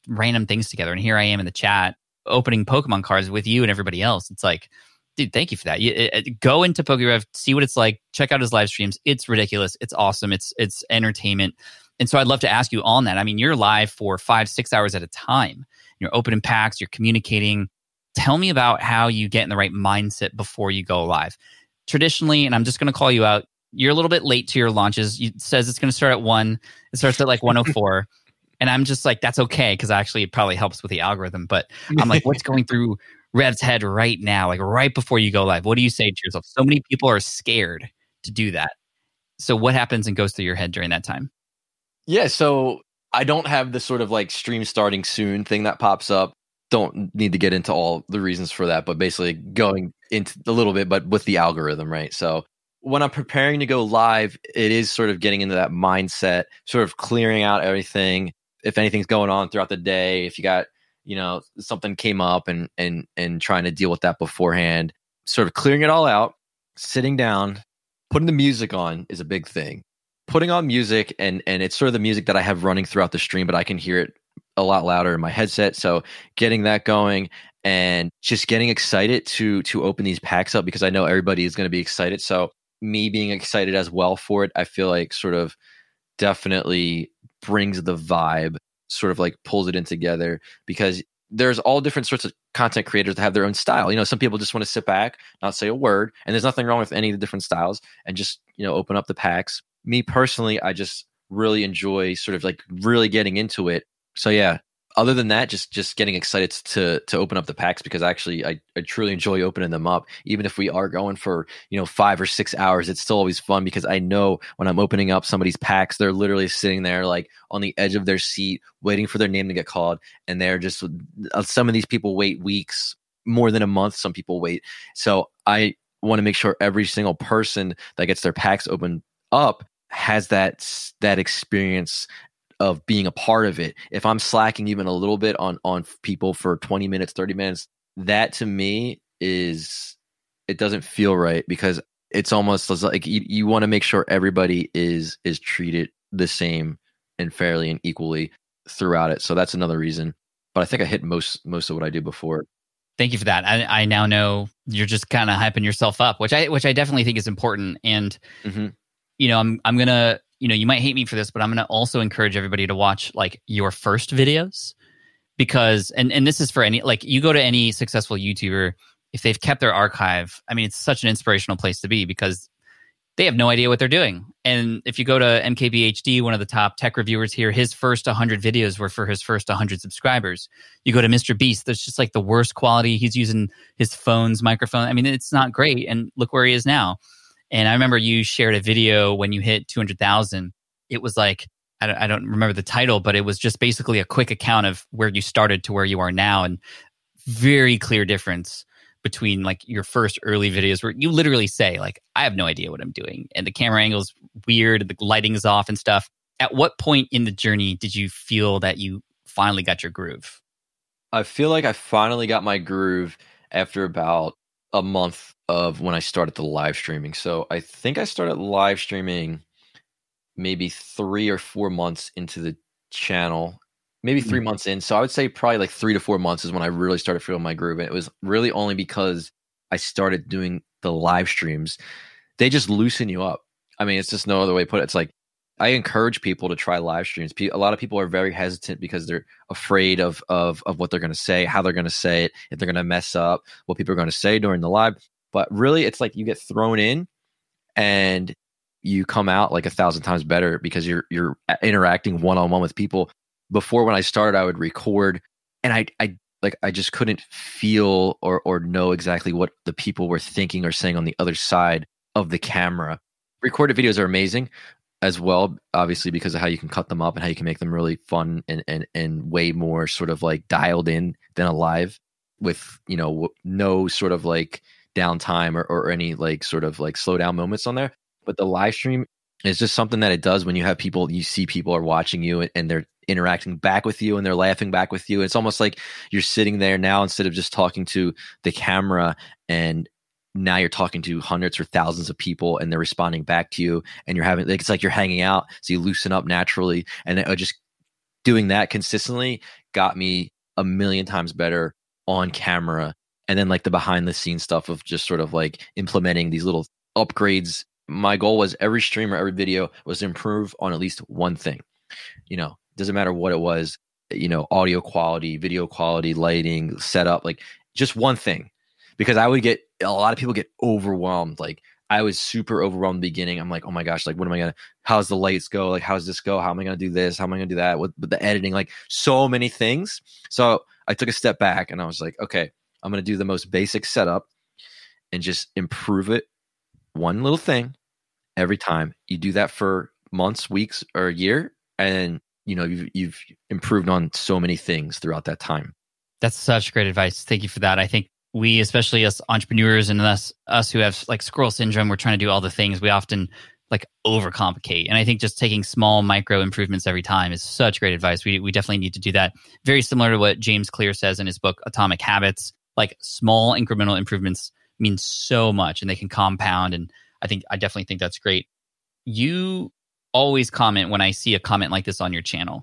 random things together. And here I am in the chat opening Pokemon cards with you and everybody else. It's like, dude, thank you for that. You, it, go into PokeRev, see what it's like, check out his live streams. It's ridiculous. It's awesome. It's it's entertainment. And so I'd love to ask you on that. I mean, you're live for five, six hours at a time. You're opening packs, you're communicating. Tell me about how you get in the right mindset before you go live. Traditionally, and I'm just going to call you out, you're a little bit late to your launches. It says it's going to start at one. It starts at like one oh four. And I'm just like, that's okay, because actually it probably helps with the algorithm. But I'm like, what's going through Rev's head right now, like right before you go live? What do you say to yourself? So many people are scared to do that. So what happens and goes through your head during that time?
Yeah, so I don't have the sort of like stream starting soon thing that pops up. Don't need to get into all the reasons for that, but basically going into a little bit, but with the algorithm, right? So when I'm preparing to go live, it is sort of getting into that mindset, sort of clearing out everything. If anything's going on throughout the day, if you got, you know, something came up and and and trying to deal with that beforehand, sort of clearing it all out, sitting down, putting the music on is a big thing. Putting on music, and and it's sort of the music that I have running throughout the stream, but I can hear it a lot louder in my headset. So getting that going and just getting excited to to open these packs up, because I know everybody is going to be excited. So me being excited as well for it, I feel like sort of definitely brings the vibe, sort of like pulls it in together, because there's all different sorts of content creators that have their own style. You know, some people just want to sit back, not say a word, and there's nothing wrong with any of the different styles, and just, you know, open up the packs. Me personally, I just really enjoy sort of like really getting into it. So yeah, other than that, just just getting excited to to open up the packs, because actually I, I truly enjoy opening them up. Even if we are going for, you know, five or six hours, it's still always fun, because I know when I'm opening up somebody's packs, they're literally sitting there like on the edge of their seat, waiting for their name to get called. And they're just, some of these people wait weeks, more than a month. Some people wait. So I want to make sure every single person that gets their packs opened up has that that experience of being a part of it. If I'm slacking even a little bit on on people for twenty minutes, thirty minutes, that to me is, it doesn't feel right, because it's almost like you, you want to make sure everybody is is treated the same and fairly and equally throughout it. So that's another reason. But I think I hit most most of what I do before.
Thank you for that. I, I now know you're just kind of hyping yourself up, which I which I definitely think is important. And
mm-hmm.
you know, I'm I'm gonna, you know, you might hate me for this, but I'm gonna also encourage everybody to watch like your first videos, because and and this is for any, like, you go to any successful YouTuber, if they've kept their archive, I mean, it's such an inspirational place to be, because they have no idea what they're doing. And if you go to M K B H D, one of the top tech reviewers here, his first one hundred videos were for his first one hundred subscribers. You go to Mister Beast, there's just like the worst quality. He's using his phone's microphone. I mean, it's not great. And look where he is now. And I remember you shared a video when you hit two hundred thousand. It was like, I don't, I don't remember the title, but it was just basically a quick account of where you started to where you are now. And very clear difference between like your first early videos, where you literally say like, I have no idea what I'm doing, and the camera angle's weird, the lighting is off and stuff. At what point in the journey did you feel that you finally got your groove?
I feel like I finally got my groove after about a month of when I started the live streaming. So I think I started live streaming maybe three or four months into the channel, maybe three mm-hmm. months in. So I would say probably like three to four months is when I really started feeling my groove. And it was really only because I started doing the live streams. They just loosen you up. I mean, it's just no other way to put it. It's like, I encourage people to try live streams. A lot of people are very hesitant because they're afraid of of of what they're going to say, how they're going to say it, if they're going to mess up, what people are going to say during the live. But really, it's like you get thrown in and you come out like a thousand times better, because you're you're interacting one on one with people. Before, when I started, I would record, and I I like I just couldn't feel or or know exactly what the people were thinking or saying on the other side of the camera. Recorded videos are amazing as well, obviously, because of how you can cut them up and how you can make them really fun and and and way more sort of like dialed in than a live, with, you know, no sort of like downtime or, or any like sort of like slow down moments on there. But the live stream is just something that it does when you have people, you see people are watching you and, and they're interacting back with you and they're laughing back with you. It's almost like you're sitting there now, instead of just talking to the camera, and now you're talking to hundreds or thousands of people and they're responding back to you, and you're having, like, it's like you're hanging out. So you loosen up naturally, and uh, just doing that consistently got me a million times better on camera. And then like the behind the scenes stuff of just sort of like implementing these little upgrades. My goal was every stream or every video was to improve on at least one thing. You know, doesn't matter what it was, you know, audio quality, video quality, lighting, setup, like just one thing. Because I would get, a lot of people get overwhelmed. Like I was super overwhelmed in the beginning. I'm like, oh my gosh, like what am I going to, how's the lights go? Like, how's this go? How am I going to do this? How am I going to do that? With, with the editing, like so many things. So I took a step back and I was like, okay, I'm going to do the most basic setup and just improve it one little thing every time. You do that for months, weeks, or a year. And you know, you've, you've improved on so many things throughout that time.
That's such great advice. Thank you for that. I think we, especially as entrepreneurs and us, us who have like squirrel syndrome, we're trying to do all the things. We often like overcomplicate. And I think just taking small micro improvements every time is such great advice. We we definitely need to do that. Very similar to what James Clear says in his book, Atomic Habits. Like small incremental improvements mean so much and they can compound. And I think I definitely think that's great. You always comment when I see a comment like this on your channel.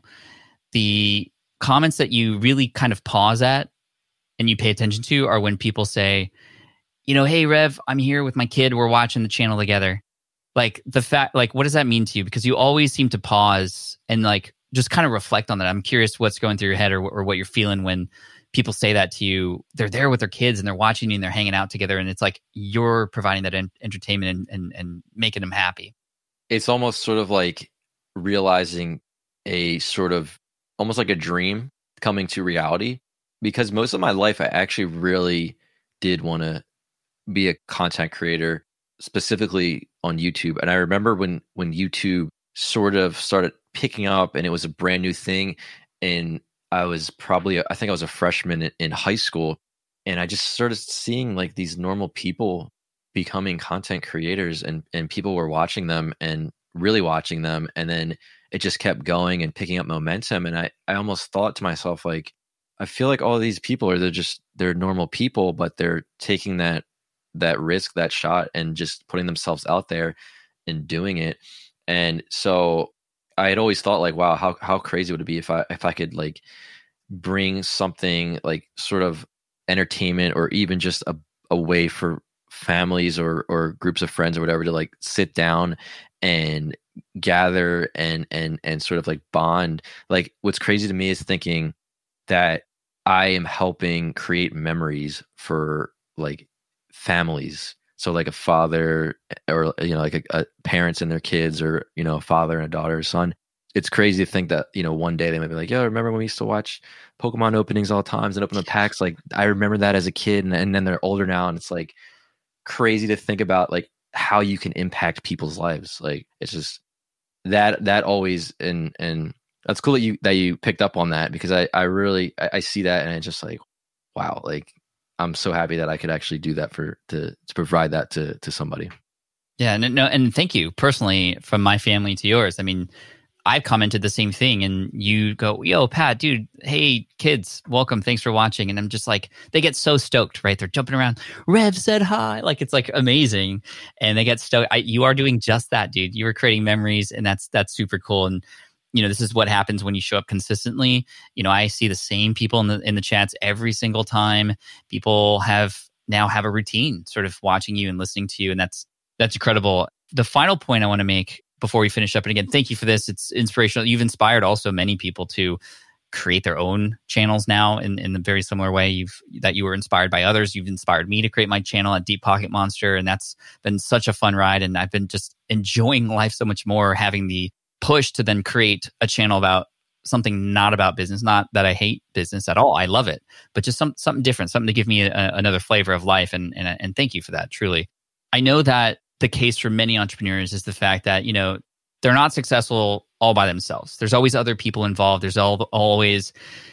The comments that you really kind of pause at and you pay attention to are when people say, you know, hey, Rev, I'm here with my kid. We're watching the channel together. Like the fact, like, what does that mean to you? Because you always seem to pause and like just kind of reflect on that. I'm curious what's going through your head or, or what you're feeling when people say that to you. They're there with their kids and they're watching you and they're hanging out together. And it's like you're providing that en- entertainment and, and, and making them happy.
It's almost sort of like realizing a sort of almost like a dream coming to reality. Because most of my life, I actually really did want to be a content creator, specifically on YouTube. And I remember when when YouTube sort of started picking up and it was a brand new thing. And I was probably, I think I was a freshman in, in high school. And I just started seeing like these normal people becoming content creators and, and people were watching them and really watching them. And then it just kept going and picking up momentum. And I, I almost thought to myself, like, I feel like all of these people are, they're just, they're normal people, but they're taking that, that risk, that shot and just putting themselves out there and doing it. And so I had always thought like, wow, how, how crazy would it be if I, if I could like bring something like sort of entertainment or even just a, a way for families or, or groups of friends or whatever to like sit down and gather and, and, and sort of like bond. Like what's crazy to me is thinking that I am helping create memories for like families. So like a father or, you know, like a, a parents and their kids or, you know, a father and a daughter or son. It's crazy to think that, you know, one day they might be like, yo, remember when we used to watch Pokemon openings all the times and open the packs? Like I remember that as a kid and, and then they're older now. And it's like crazy to think about like how you can impact people's lives. Like it's just that, that always, and, and, that's cool that you that you picked up on that because I, I really I, I see that and it's just like, wow, like I'm so happy that I could actually do that for to to provide that to to somebody.
Yeah, and no, and thank you personally from my family to yours. I mean, I've commented the same thing, and you go, "Yo, Pat, dude, hey kids, welcome, thanks for watching." And I'm just like, they get so stoked, right? They're jumping around. Rev said hi, like it's like amazing, and they get stoked. I, you are doing just that, dude. You are creating memories, and that's that's super cool. And you know, this is what happens when you show up consistently. You know, I see the same people in the in the chats every single time. People have now have a routine, sort of watching you and listening to you, and that's that's incredible. The final point I want to make before we finish up, and again, thank you for this. It's inspirational. You've inspired also many people to create their own channels now in in a very similar way. You've that you were inspired by others. You've inspired me to create my channel at Deep Pocket Monster, and that's been such a fun ride. And I've been just enjoying life so much more, having the push to then create a channel about something not about business. Not that I hate business at all. I love it, but just some, something different, something to give me a, another flavor of life. And, and, and thank you for that. Truly. I know that the case for many entrepreneurs is the fact that, you know, they're not successful all by themselves. There's always other people involved. There's all, always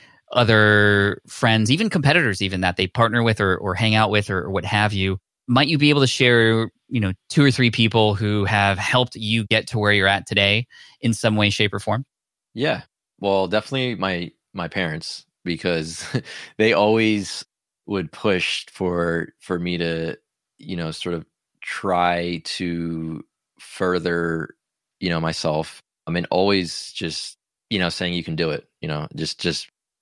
other friends, even competitors, even that they partner with or, or hang out with or, or what have you. Might you be able to share, you know, two or three people who have helped you get to where you're at today in some way, shape, or form?
Yeah. Well, definitely my my parents, because they always would push for for me to, you know, sort of try to further, you know, myself. I mean, always just, you know, saying you can do it, you know, just just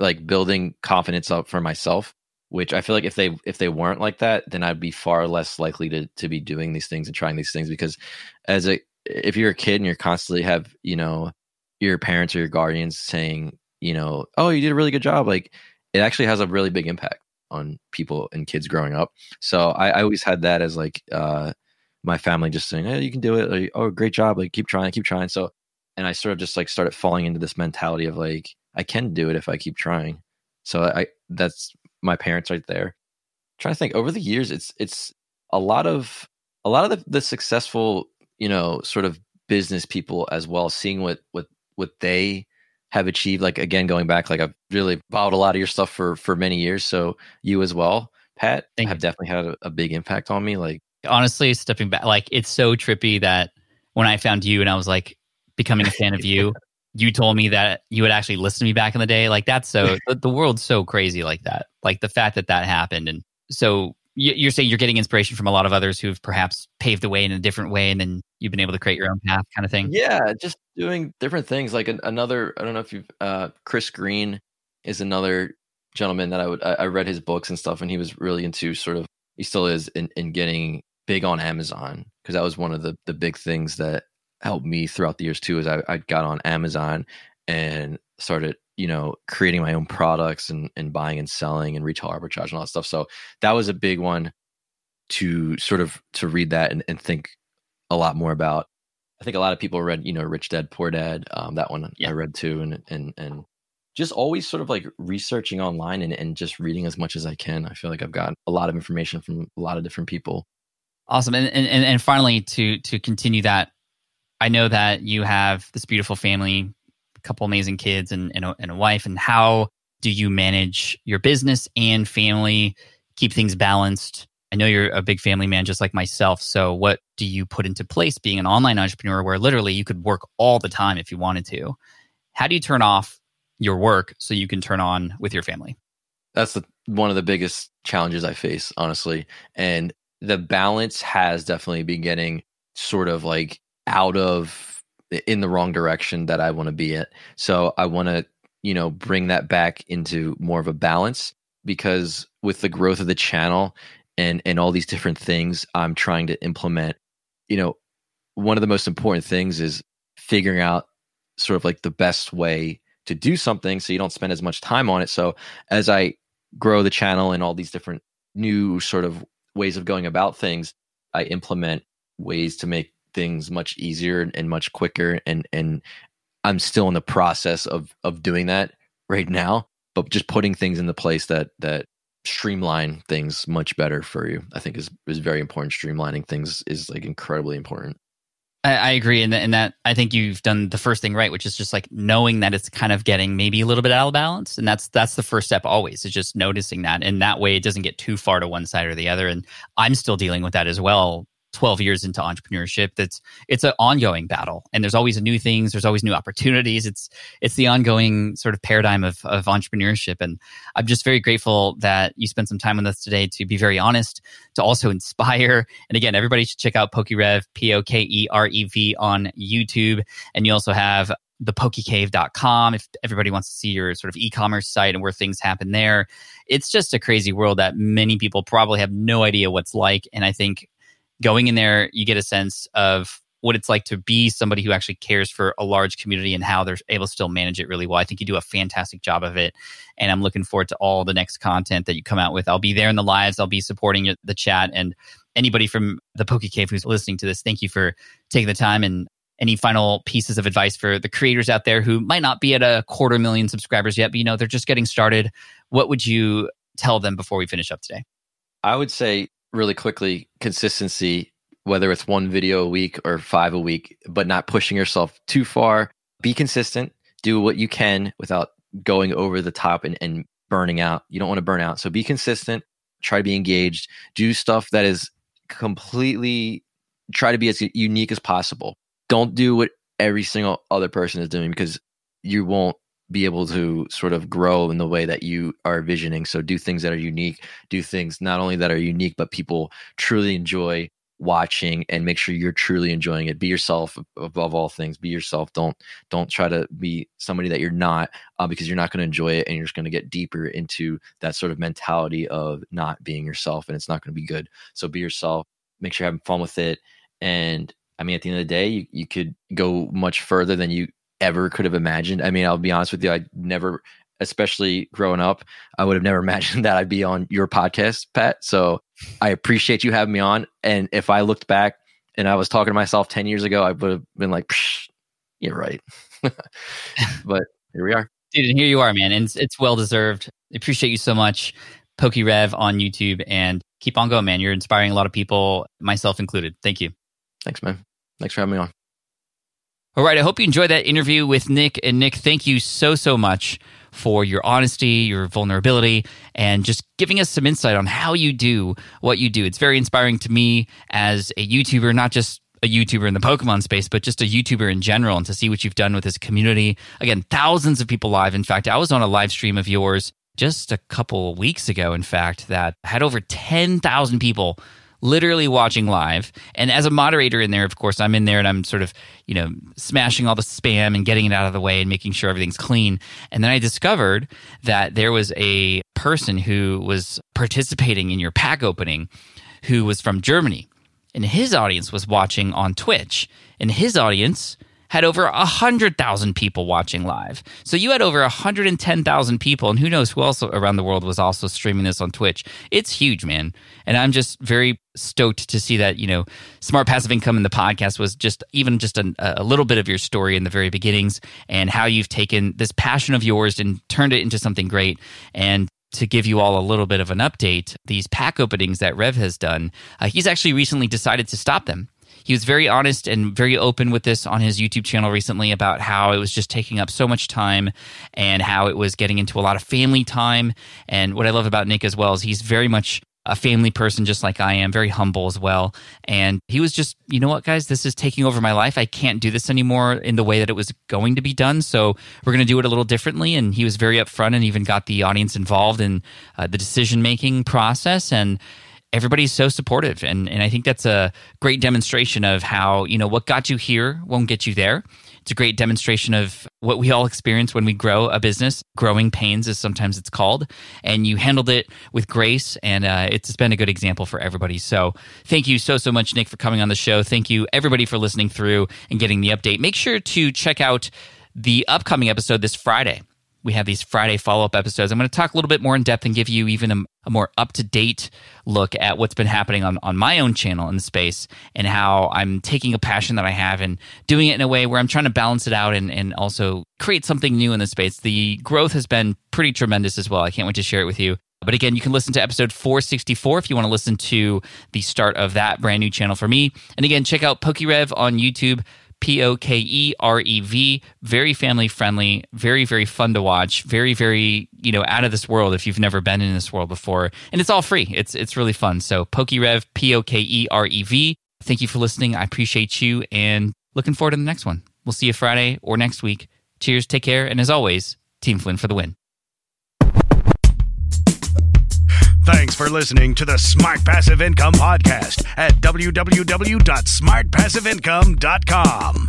like building confidence up for myself, which I feel like if they if they weren't like that, then I'd be far less likely to to be doing these things and trying these things. Because as a if you're a kid and you're constantly have, you know, your parents or your guardians saying, you know, oh, you did a really good job, like it actually has a really big impact on people and kids growing up. So I, I always had that as like uh, my family just saying, hey, you can do it. Like, oh, great job. Like, keep trying, keep trying. So, and I sort of just like started falling into this mentality of like, I can do it if I keep trying. So I, that's my parents right there. I'm trying to think over the years, it's, it's a lot of, a lot of the, the successful, you know, sort of business people as well, seeing what, what, what they have achieved. Like, again, going back, like I've really followed a lot of your stuff for, for many years. So you as well, Pat,
Thank
have
you.
definitely had a, a big impact on me. Like,
Honestly, stepping back, like it's so trippy that when I found you and I was like becoming a fan of you, you told me that you would actually listen to me back in the day. Like that's so, the, the world's so crazy like that. Like the fact that that happened. And so you, you're saying you're getting inspiration from a lot of others who've perhaps paved the way in a different way, and then you've been able to create your own path kind of thing.
yeah, just doing different things. Like an, another, I don't know if you've, uh, Chris Green is another gentleman that I would, I, I read his books and stuff, and he was really into sort of, he still is in, in getting big on Amazon, because that was one of the, the big things that helped me throughout the years too, is I, I got on Amazon and started, you know, creating my own products and, and buying and selling and retail arbitrage and all that stuff. So that was a big one to sort of, to read that and, and think a lot more about. I think a lot of people read, you know, Rich Dad, Poor Dad. Um, that one yeah. I read too. And, and, and just always sort of like researching online and, and just reading as much as I can. I feel like I've gotten a lot of information from a lot of different people.
Awesome. And, and, and finally, to, to continue that, I know that you have this beautiful family, a couple amazing kids and, and, a, and a wife. And how do you manage your business and family, keep things balanced? I know you're a big family man, just like myself. So what do you put into place being an online entrepreneur where literally you could work all the time if you wanted to? How do you turn off your work so you can turn on with your family?
That's the, one of the biggest challenges I face, honestly. And the balance has definitely been getting sort of like out of in the wrong direction that I want to be at. So I want to, you know, bring that back into more of a balance, because with the growth of the channel and, and all these different things I'm trying to implement, you know, one of the most important things is figuring out sort of like the best way to do something so you don't spend as much time on it. So as I grow the channel and all these different new sort of ways of going about things, I implement ways to make things much easier and much quicker. And, and I'm still in the process of, of doing that right now, but just putting things into place that, that streamline things much better for you, I think is, is very important. Streamlining things is like incredibly important.
I, I agree. And, and that I think you've done the first thing right, which is just like knowing that it's kind of getting maybe a little bit out of balance. And that's, that's the first step always, is just noticing that. And that way it doesn't get too far to one side or the other. And I'm still dealing with that as well. twelve years into entrepreneurship, that's it's an ongoing battle, and there's always new things, there's always new opportunities. It's it's the ongoing sort of paradigm of of entrepreneurship, and I'm just very grateful that you spent some time with us today to be very honest, to also inspire. And again, everybody should check out PokeRev, P O K E R E V on YouTube, and you also have the pokecave dot com if everybody wants to see your sort of e-commerce site and where things happen there. It's just a crazy world that many people probably have no idea what's like, and I think going in there, you get a sense of what it's like to be somebody who actually cares for a large community and how they're able to still manage it really well. I think you do a fantastic job of it, and I'm looking forward to all the next content that you come out with. I'll be there in the lives. I'll be supporting the chat, and anybody from the Poke Cave who's listening to this, thank you for taking the time. And any final pieces of advice for the creators out there who might not be at a quarter million subscribers yet, but you know they're just getting started? What would you tell them before we finish up today?
I would say, really quickly, consistency, whether it's one video a week or five a week, but not pushing yourself too far. Be consistent, do what you can without going over the top and, and burning out. You don't want to burn out. So be consistent, try to be engaged, do stuff that is completely, try to be as unique as possible. Don't do what every single other person is doing, because you won't be able to sort of grow in the way that you are visioning. So do things that are unique, do things not only that are unique, but people truly enjoy watching, and make sure you're truly enjoying it. Be yourself above all things. Be yourself. Don't don't try to be somebody that you're not, uh, because you're not going to enjoy it, and you're just going to get deeper into that sort of mentality of not being yourself, and it's not going to be good. So be yourself. Make sure you're having fun with it. And I mean, at the end of the day, you, you could go much further than you ever could have imagined. I mean, I'll be honest with you, I never, especially growing up, I would have never imagined that I'd be on your podcast, Pat. So I appreciate you having me on. And if I looked back and I was talking to myself ten years ago, I would have been like, you're right. But here we are.
Dude, and here you are, man. And it's, it's well-deserved. I appreciate you so much. PokeRev on YouTube, and keep on going, man. You're inspiring a lot of people, myself included. Thank you.
Thanks, man. Thanks for having me on.
All right. I hope you enjoyed that interview with Nick. And Nick, thank you so, so much for your honesty, your vulnerability, and just giving us some insight on how you do what you do. It's very inspiring to me as a YouTuber, not just a YouTuber in the Pokemon space, but just a YouTuber in general, and to see what you've done with this community. Again, thousands of people live. In fact, I was on a live stream of yours just a couple weeks ago, in fact, that had over ten thousand people literally watching live. And as a moderator in there, of course, I'm in there and I'm sort of, you know, smashing all the spam and getting it out of the way and making sure everything's clean. And then I discovered that there was a person who was participating in your pack opening who was from Germany. And his audience was watching on Twitch. And his audience had over one hundred thousand people watching live. So you had over one hundred ten thousand people, and who knows who else around the world was also streaming this on Twitch. It's huge, man. And I'm just very stoked to see that, you know, Smart Passive Income and the podcast was just even just a, a little bit of your story in the very beginnings, and how you've taken this passion of yours and turned it into something great. And to give you all a little bit of an update, these pack openings that Rev has done, uh, he's actually recently decided to stop them. He was very honest and very open with this on his YouTube channel recently about how it was just taking up so much time and how it was getting into a lot of family time. And what I love about Nick as well is he's very much a family person, just like I am, very humble as well. And he was just, you know what, guys, this is taking over my life. I can't do this anymore in the way that it was going to be done. So we're going to do it a little differently. And he was very upfront and even got the audience involved in uh, the decision-making process. And everybody's so supportive. And, and I think that's a great demonstration of how, you know, what got you here won't get you there. It's a great demonstration of what we all experience when we grow a business. Growing pains, as sometimes it's called. And you handled it with grace, and uh, it's been a good example for everybody. So thank you so, so much, Nick, for coming on the show. Thank you, everybody, for listening through and getting the update. Make sure to check out the upcoming episode this Friday. We have these Friday follow-up episodes. I'm going to talk a little bit more in depth and give you even a, a more up-to-date look at what's been happening on, on my own channel in the space, and how I'm taking a passion that I have and doing it in a way where I'm trying to balance it out and, and also create something new in the space. The growth has been pretty tremendous as well. I can't wait to share it with you. But again, you can listen to episode four sixty-four if you want to listen to the start of that brand new channel for me. And again, check out PokeRev on YouTube. P O K E R E V, very family friendly, very, very fun to watch, very, very, you know, out of this world if you've never been in this world before. And it's all free. It's it's really fun. So PokeRev, P O K E R E V. Thank you for listening. I appreciate you, and looking forward to the next one. We'll see you Friday or next week. Cheers, take care, and as always, Team Flynn for the win.
Thanks for listening to the Smart Passive Income Podcast at w w w dot smart passive income dot com.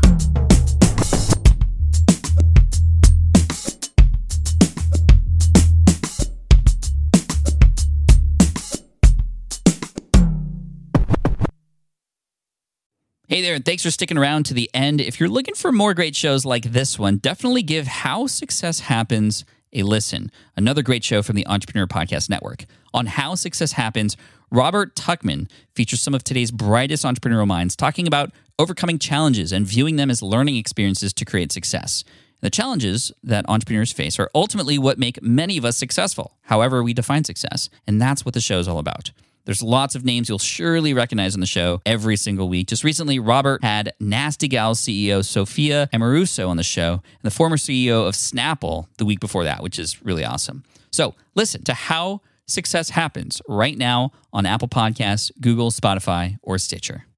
Hey there, and thanks for sticking around to the end. If you're looking for more great shows like this one, definitely give How Success Happens a listen. Another great show from the Entrepreneur Podcast Network. On How Success Happens, Robert Tuchman features some of today's brightest entrepreneurial minds talking about overcoming challenges and viewing them as learning experiences to create success. The challenges that entrepreneurs face are ultimately what make many of us successful, however we define success, and that's what the show is all about. There's lots of names you'll surely recognize on the show every single week. Just recently, Robert had Nasty Gal C E O Sophia Amoruso on the show, and the former C E O of Snapple the week before that, which is really awesome. So listen to How Success Happens right now on Apple Podcasts, Google, Spotify, or Stitcher.